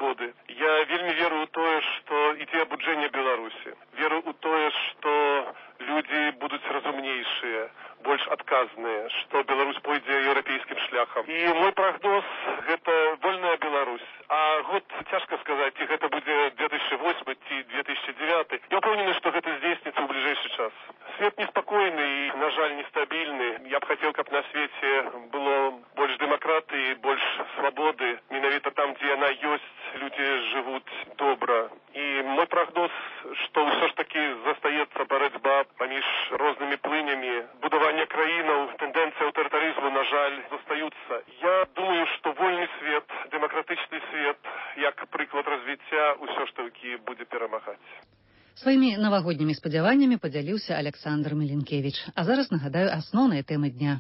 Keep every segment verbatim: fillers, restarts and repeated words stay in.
свабоды. Я вельмі веру ў тое, што ідзе абуджэнне Беларусі. Веру ў тое, што людзі будуць разумнейшыя, больш адказныя, што Беларусь пойдзе еўрапейскім шляхам. І мой прагноз – гэта вольная Беларусь. А год цяжка сказаць, ці гэта будзе две тысячи восьмы ці две тысячи девятый. Я ўпэўнены, што гэта здзейсніцца ў бліжэйшы час. Свет неспакойны і, на жаль, нестабільны. Я б хацеў, каб на свеце было больш дэмакратыі, больш свабоды. Менавіта там, дзе яна ёсць, людзі жывуць добра. І мой прагноз, што ўсё ж такі застаецца барацьба паміж рознымі плынямі. Будаванне краінаў, тэндэнцыі аўтарытарызму, на жаль, застаюцца. Я думаю, што вольны свет, дэмакратычны свет, як прыклад развіцця, ўсё ж такі будзе перамагаць. Сваімі навагоднімі спадзяваннямі падзяліўся Александр Меленкевич. А зараз нагадаю асноўныя тэмы дня.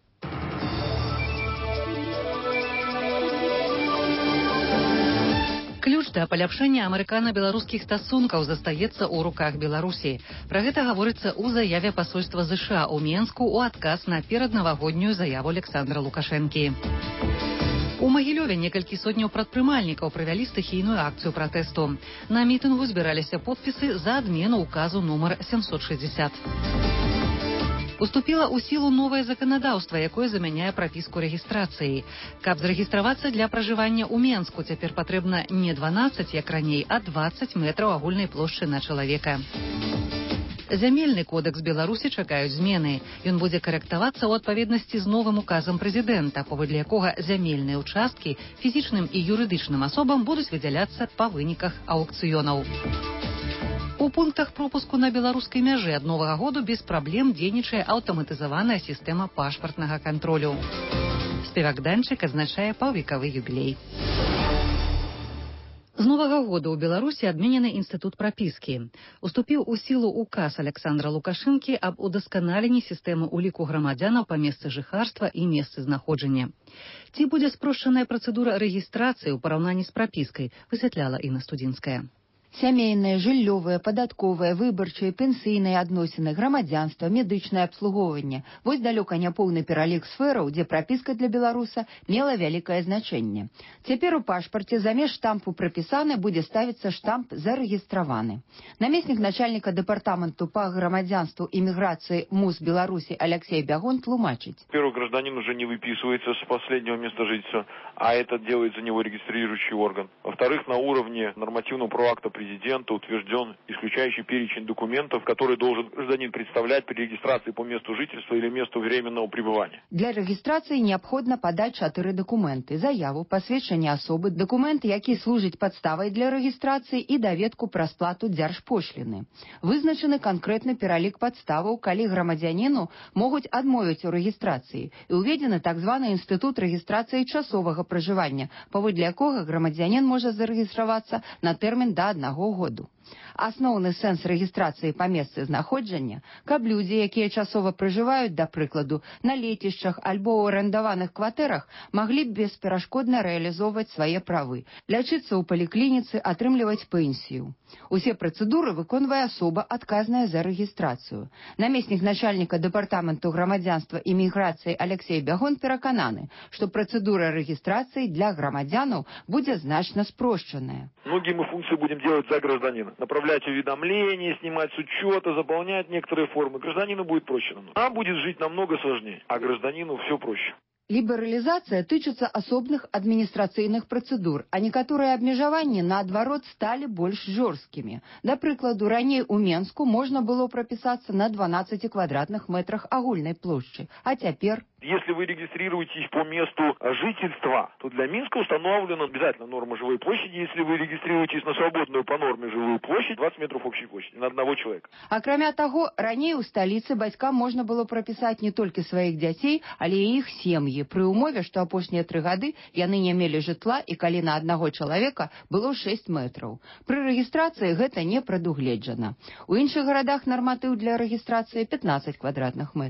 Ключ да паляпшэння амерыкана-беларускіх стасункаў застаецца ў руках Беларусі. Пра гэта гаворыцца ў заяве пасольства ЗША ў Менску ў адказ на пераднавагоднюю заяву Александра Лукашэнкі. У Магілёве некалькі сотняў прадпрымальнікаў правялі стыхійную акцыю пратэсту. На мітынгу збіраліся подпісы за адмену указу нумар семьсот шестьдесят. Уступіла ў сілу новае заканадаўства, якое замяняе прапіску рэгістрацыі. Каб зарэгістравацца для пражывання ў Менску, цяпер патрэбна не дванаццаць, як раней, а дваццаць метраў агульнай плошчы на чалавека. Зямельны кодэкс Беларусі чакаюць змены. Ён будзе карэктавацца ў адпаведнасці з новым указам прэзідэнта, паводле якога зямельныя ўчасткі фізічным і юрыдычным асобам будуць выдзяляцца па выніках аўкцыёнаў. У пунктах пропуску на беларускай мяжы ад новага году без праблем дзейнічае аўтаматызаваная сістэма пашпартнага кантролю. Спевак Данчык адзначае паўвекавы юбілей. З новага года ў Беларусі адменены інстытут прапіскі. Уступіў у сілу указ Александра Лукашэнкі аб удасканаленні сістэмы ўліку грамадзянаў па месцы жыхарства і месцы знаходжання. Ці будзе спрошчаная працэдура рэгістрацыі ў параўнанні з прапіскай, высвятляла Інна Студзінская. Сямейныя, жыллёвыя, падатковыя, выбарчыя, пенсійныя адносіны, грамадзянства, медычнае абслугоўванне. Вось далёка не поўны пералік сфераў, дзе прапіска для беларуса мела вялікае значэнне. Цяпер у пашпарце замест штампу «прапісаны» будзе ставіцца штамп «зарэгістраваны». Намеснік начальніка дэпартаменту па грамадзянству і міграцыі МУС Беларусі Алексей Бягун тлумачыць. Во-первых, гражданин уже не выписывается с последнего места жительства, а это делает за него регистрирующий орган. Во-вторых, на уровне нормативного проакта президента утвержден исключающий перечень документов, которые должен гражданин представлять при регистрации по месту жительства или месту временного пребывания. Для регистрации необходимо подать чатыры документы: заяву, посведчение особы, документ, які служить подставой для регистрации, и доведку про сплату дзяржпошлины. Вызначены конкретный пералік подставаў, калі грамадзянину могуць адмовіць у регистрации, и уведены так званы институт регистрации часовага проживания, паводле якога грамадзянин можа зарегістравацца на тэрмін да аднаго году. Асноўны сэнс рэгістрацыі па месцы знаходжання, каб людзі, якія часова пражываюць, да прыкладу, на лецішчах альбо ў арендаваных кватэрах, маглі б бесперашкодна рэалізоўваць свае правы, лячыцца ў паліклініцы, атрымліваць пенсію. Усе працэдуры выконвае асоба, адказная за рэгістрацыю. Намеснік начальніка дэпартаменту грамадзянства і міграцыі Алексей Бягун перакананы, што працэдура рэгістрацыі для грамадзянаў будзе значна спрошчаная. Многие мы функции будем делать за гражданина. Направлять уведомления, снимать с учета, заполнять некоторые формы. Гражданину будет проще намного. А будет жить намного сложнее, а гражданину все проще. Лібералізацыя тычыцца асобных адміністрацыйных працэдур, а некаторыя абмежаванні, наадварот, сталі больш жорсткімі. Да прыкладу, раней у Менску можна было прапісацца на дванаццаці квадратных метрах агульнай плошчы, а цяпер... Если вы регистрируетесь по месту жительства, то для Минска установлена обязательно норма живой площади. Если вы регистрируетесь на свободную по норме живую площадь, двадцать метров общей площади на одного человека. Акрамя таго, раней у сталіцы бацькам можна было прапісаць не толькі сваіх дзяцей, але і іх сем'і, пры умове, што апошнія тры гады яны не мелі жытла і калі на аднаго чалавека было шэсць метраў. Пры рэгістрацыі гэта не прадугледжана. У іншых гарадах нарматыў для рэгістрацыі пятнаццаць квадратных метраў.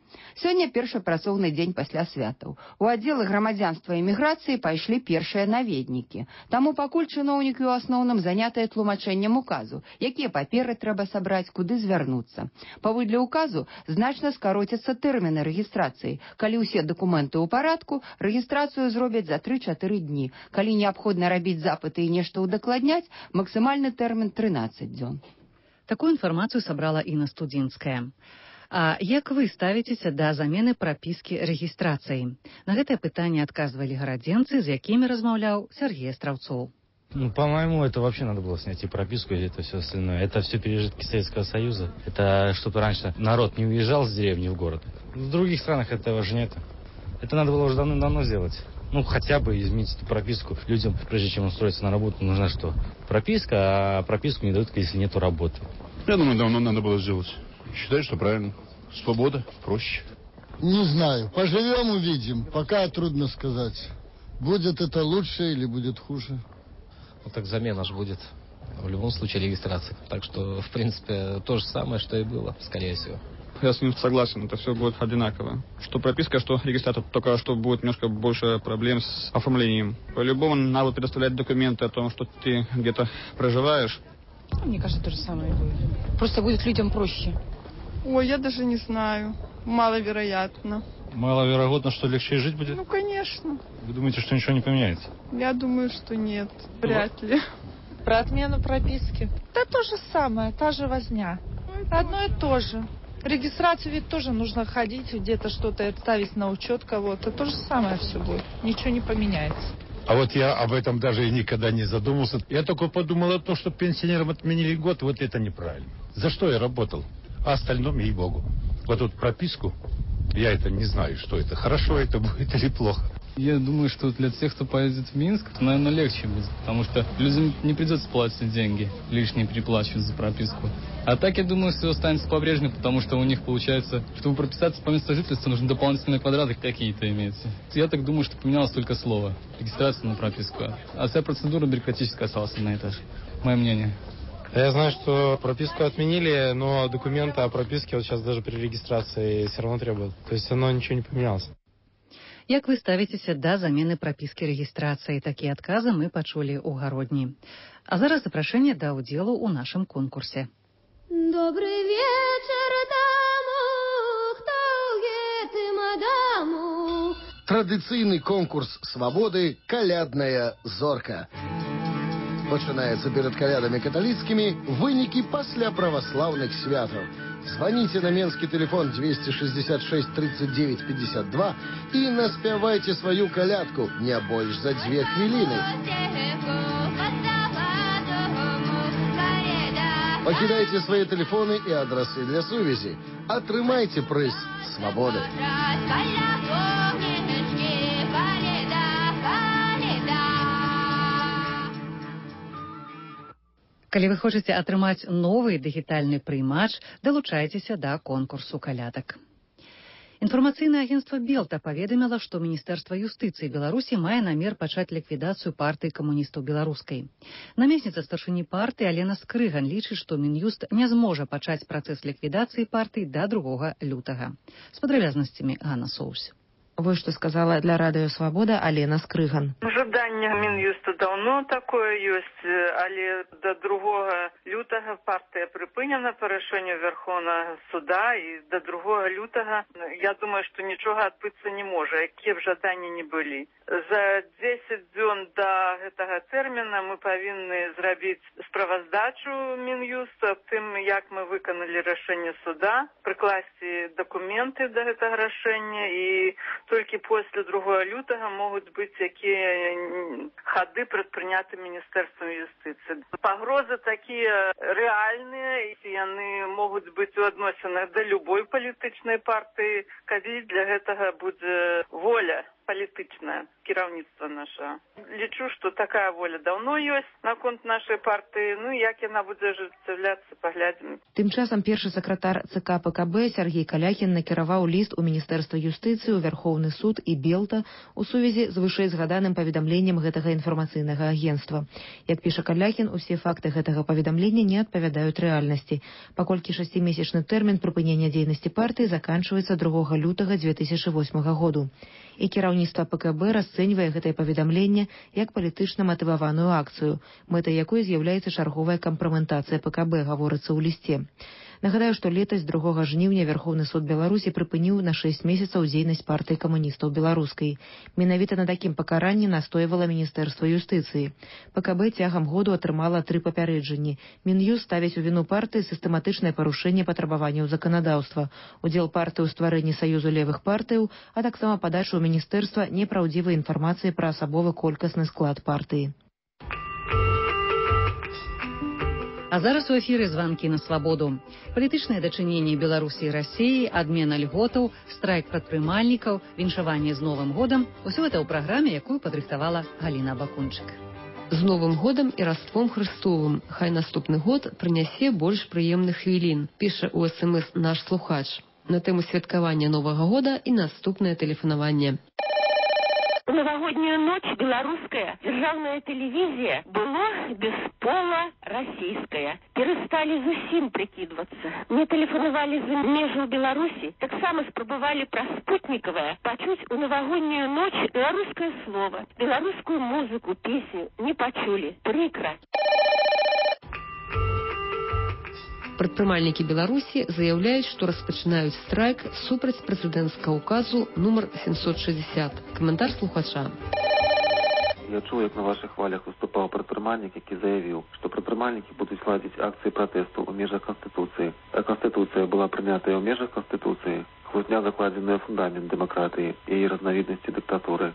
Сёння першы працоўны дзень пасля святаў. У аддзелы грамадзянства і міграцыі пайшлі першыя наведнікі. Таму пакуль чыноўнікі ў асноўным занятыя тлумачэннем указу, якія паперы трэба сабраць, куды звярнуцца. Паводле указу значна скароцяцца тэрміны рэгістрацыі. Калі ўсе дакументы ў парадку, рэгістрацыю зробяць за тры-чатыры дні. Калі неабходна рабіць запыты і нешта ўдакладняць, максімальны тэрмін трынаццаць дзён. Такую інфармацыю сабрала Інна Студзінская. А як вы ставіцеся да замены прапіскі рэгістрацыі? На гэтае пытанне адказвалі гарадзенцы, з якімі размаўляў Сергей Остраўцоў. Ну, по-моему, это вообще надо было снять и прописку, и это все остальное. Это все пережитки Советского Союза. Это чтобы раньше народ не уезжал с деревни в город. В других странах этого же нет. Это надо было уже давно-давно сделать. Ну, хотя бы изменить эту прописку. Людям, прежде чем устроиться на работу, нужна что? Прописка, а прописку не дают, если нету работы. Я думаю, давно надо было сделать. Считаю, что правильно. Свобода, проще. Не знаю. Поживем, увидим. Пока трудно сказать. Будет это лучше или будет хуже. Ну, так замена же будет в любом случае регистрации. Так что, в принципе, то же самое, что и было, скорее всего. Я с ним согласен, это все будет одинаково. Что прописка, что регистратор, только что будет немножко больше проблем с оформлением. По-любому надо предоставлять документы о том, что ты где-то проживаешь. Мне кажется, то же самое будет. Просто будет людям проще. Ой, я даже не знаю. Маловероятно. Маловероятно, что легче жить будет? Ну, конечно. Вы думаете, что ничего не поменяется? Я думаю, что нет. Вряд ли. Про отмену прописки. Да то же самое, та же возня. Одно и то же. Регистрацию ведь тоже нужно ходить, где-то что-то ставить на учет кого-то. То же самое все будет. Ничего не поменяется. А вот я об этом даже и никогда не задумался. Я только подумал о том, что пенсионерам отменили год, вот это неправильно. За что я работал? А остальном, ей-богу. Вот тут прописку, я это не знаю, что это. Хорошо это будет или плохо. Я думаю, что для тех, кто поедет в Минск, то, наверное, легче будет, потому что людям не придется платить деньги, лишние переплачивать за прописку. А так, я думаю, все останется по-прежнему, потому что у них получается, чтобы прописаться по месту жительства, нужны дополнительные квадраты какие-то имеются. Я так думаю, что поменялось только слово. Регистрация на прописку. А вся процедура бюрократическая осталась на этаже. Мое мнение. Я знаю, что прописку отменили, но документы о прописке вот сейчас даже при регистрации все равно требуют. То есть оно ничего не поменялось. Як вы ставіцеся да замены прапіскі рэгістрацыі? Такія адказы мы пачулі ў гародні. А зараз запрашэнне да ўдзелу ў нашым конкурсе. Добрый вечер тому, хто гэтым адаму. Традыцыйны конкурс свабоды «Калядная зорка». Пачынаецца перад калядамі каталіцкімі, вынікі пасля праваслаўных святаў. Звоните на менский телефон двести шестьдесят шесть тридцать девять пятьдесят два и наспевайте свою колядку не больше за две хвилины. Покидайте свои телефоны и адресы для сувязі. Атрымайте прыз свободы. Калі вы хочаце атрымаць новы дыгітальны прыймач, далучайцеся да конкурсу калядак. Інфармацыйнае агенцтва Белта паведаміла, што Міністэрства юстыцыі Беларусі мае намер пачаць ліквідацыю партыі камуністаў беларускай. Намесніца старшыні партыі Алена Скрыган лічыць, што Мін'юст не зможа пачаць працэс ліквідацыі партыі да другога лютага. З падрабязнасцямі Ганна Соус. Вот что сказала для Радио Свобода Алена Скрыган. Жаданне Мін'юста давно такое ёсць, але до другого лютага партия припынена по рашению Верховного суда, и до другого лютага, я думаю, что ничего отбыться не может, какие бы жадания ни были. За десять дзён до этого термина мы повинны зрабіць справаздачу Мін'юсту аб тым, як мы выканали решение суда, прикласти документы до этого решения, и только после другого лютага могут быть какие ходы предприняты Министерством юстиции. Погрозы такие реальные, и они могут быть у адносінах до любой политичной партии, калі для этого будет воля палітычнае кіраўніцтва наша. Лічу, што такая воля даўно ёсць наконт нашай партыі, ну як яна будзе ажыццяўляцца, паглядзім. Тым часам першы сакратар ЦК ПКБ Сергей Каляхін накіраваў ліст у Міністэрства юстыцыі, у Вярхоўны суд і Белта у сувязі з вышэйзгаданым паведамленнем гэтага інфармацыйнага агенцтва. Як піша Каляхін, усе факты гэтага паведамлення не адпавядаюць рэальнасці, паколькі шасцімесячны тэрмін прыпынення дзейнасці партыі заканчваецца другога лютага дзве тысячы восьмага году. І кіраўніцтва ПКБ расцэньвае гэтае паведамленне як палітычна матываваную акцыю, мэтай якой з'яўляецца чарговая кампраментацыя ПКБ, гаворыцца ў лісце. Нагадаю, што летась другога жніўня Верховны суд Беларусі прыпыніў на шэсць месяцаў дзейнасць партыі камуністаў беларускай. Менавіта на такім пакаранні настойвала Міністэрства юстыцыі. ПКБ цягам году атрымала тры папярэджанні. Мін'юст ставіць у віну партыі сістэматычнае парушэнне патрабаванняў заканадаўства, удзел партыі ў стварэнні саюзу левых партыяў, а таксама падачу ў міністэрства непраўдзівай інфармацыі пра асабовы колькасны склад партыі. А зараз у эфіры званкі на свабоду. Палітычныя дачыненні Беларусі і Расіі, адмена льготаў, страйк прадпрымальнікаў, віншаванне з Новым годам – усё гэта ў праграме, якую падрыхтавала Галіна Бакунчык. З Новым годам і Раством Хрыстовым. Хай наступны год прынясе больш прыемных хвілін, піша у эс эм эс наш слухач. На тэму святкавання Новага года і наступнае тэлефанаванне. В новогоднюю ночь белорусская державная телевизия была без пола российская. Перестали зусім прикидываться. Мне телефоновали за межу Беларуси, так само спробовали про спутниковое почуть у новогоднюю ночь белорусское слово, белорусскую музыку, песню не почули. Прикро. Прадпрымальнікі Беларусі заяўляюць, што распачынаюць страйк супраць прэзідэнцкага указу нумар семьсот шестьдесят. Каментар слухача. Я чуў, як на вашых хвалях выступаў прадпрымальнік, які заявіў, што прадпрымальнікі будуць ладзіць акцыі пратэсту ў межах Канстытуцыі. А Канстытуцыя была прынятая ў межах Канстытуцыі. Хвотня закладзеная фундамент дэмакратыі і яе разнавіднасці дыктатуры.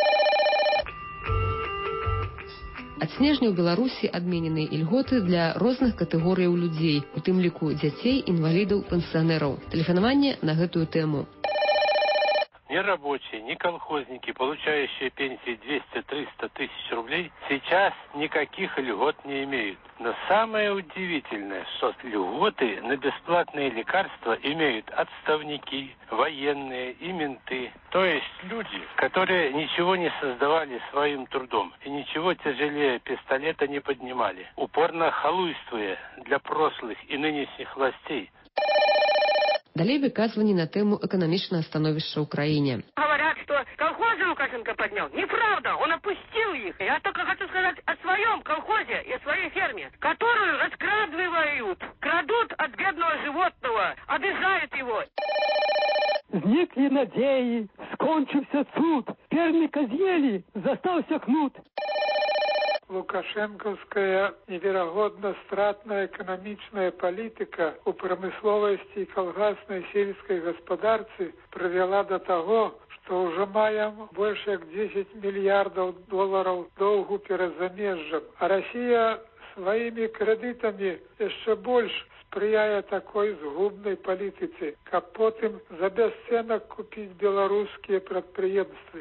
Ад снежня ў Беларусі адмененыя ільготы для розных катэгорыяў людзей, у тым ліку дзяцей, інвалідаў, пенсіянераў. Тэлефанаванне на гэтую тэму. Ни рабочие, ни колхозники, получающие пенсии двести-триста тысяч рублей, сейчас никаких льгот не имеют. Но самое удивительное, что льготы на бесплатные лекарства имеют отставники, военные и менты. То есть люди, которые ничего не создавали своим трудом и ничего тяжелее пистолета не поднимали, упорно халуйствуя для прошлых и нынешних властей. Далей выказванні на тему экономичного становища в Украине. Говорят, что колхозы Лукашенко поднял. Неправда, он опустил их. Я только хочу сказать о своем колхозе и о своей ферме, которую раскрадывают, крадут от бедного животного, обижают его. Зникли надеи, скончился суд, фермика з'ели, застался кнут. Лукашенковская невероятно стратная экономичная политика у промысловости и колгасной сельской господарцы привела до того, что уже маем больше как десять миллиардов долларов долгу перед замежжем. А Россия своими кредитами еще больше сприяя такой згубной политике, как потом за бесценок купить белорусские предприемства.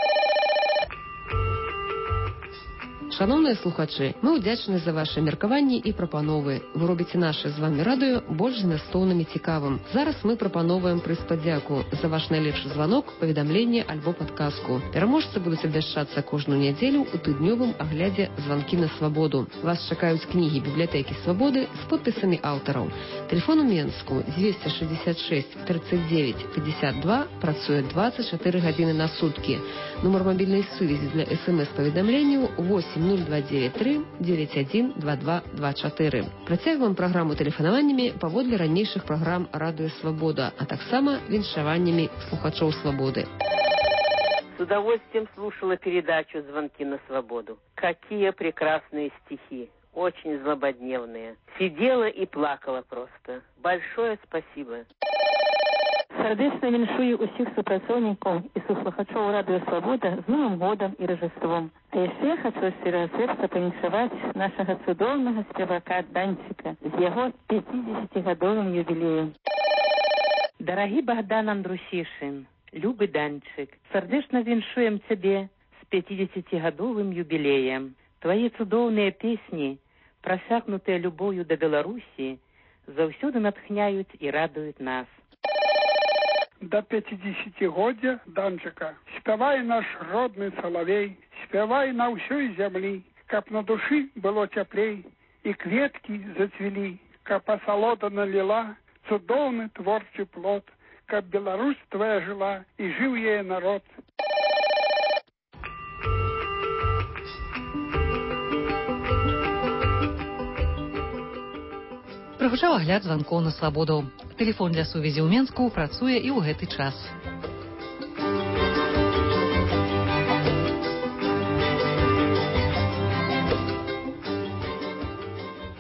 Шановныя слухачы, мы ўдзячны за ваши меркаванні і прапановы. Вы робіце наше з вами радыё больш змястоўным і цікавым. Зараз мы прапановваем прыспадзяку за ваш найлепшы званок, паведамленне альбо падказку. Пераможцы будуць абвяшчацца кожную нядзелю ў тыднёвым аглядзе званкі на свабоду. Вас чакаюць кнігі бібліятэкі свабоды з подпісамі аўтараў. Тэлефон у Менску двести шестьдесят шесть тридцать девять пятьдесят два працуе двадцать четыре гадзіны на суткі. Нумар мабільнай сувязі для эс эм эс-паведамленняў восемь ноль два девять три девять один два два два четыре. Працягваем праграму тэлефанаваннямі паводле ранейшых праграм Радыё Свабода, а таксама віншаваннямі слухачоў свабоды. С удовольствием слушала передачу «Звонки на свободу». Какие прекрасные стихи, очень злободневные. Сидела и плакала просто. Большое спасибо. Сардечна віншую усіх супрацоўнікаў і суслухачоў Радыё Свабода з Новым годам і Рождеством. А яшчэ хочу з сэрца павіншаваць нашага цудоўнага спевака Данчыка з яго пятидесятигадовым юбілеем. Дорогі Богдан Андрусішин, любы Данчык, сардэчна віншуем цябе з пяцідзесяцігадовым юбілеем. Твае цудоўныя песні, прасякнутыя любою да Беларусі, заўсёды натхняюць і радуюць нас. До пяцідзесяцігоддзя Данчыка спявай наш родны салавей, спявай на ўсёй зямлі, каб на душы было цяплей і кветкі зацвілі, каб асалода наліла цудоўны творчы плод, каб Беларусь твая жила і жыў яе народ. Прагучаў агляд званкоў на свабоду. Тэлефон для сувязі ў Менску працуе і ў гэты час.